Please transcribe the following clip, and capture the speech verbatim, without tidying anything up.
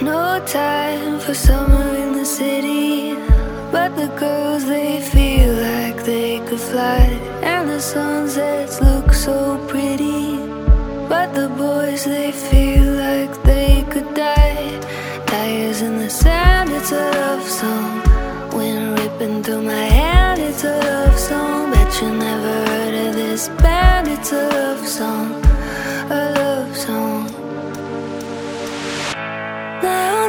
No time for summer in the city, but the girls, they feel like they could fly. And the sunsets look so pretty, but the boys, they feel like they could die. Tires in the sand, it's a love song. Wind ripping through my hand, it's a love song. Bet you never heard of this band, it's a love song, a love song. Now